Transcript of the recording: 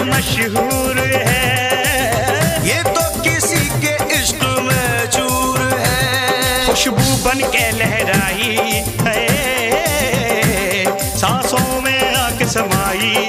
मशहूर है, ये तो किसी के इश्क में चूर है। खुशबू बन के लहराई है, सांसों में आके समाई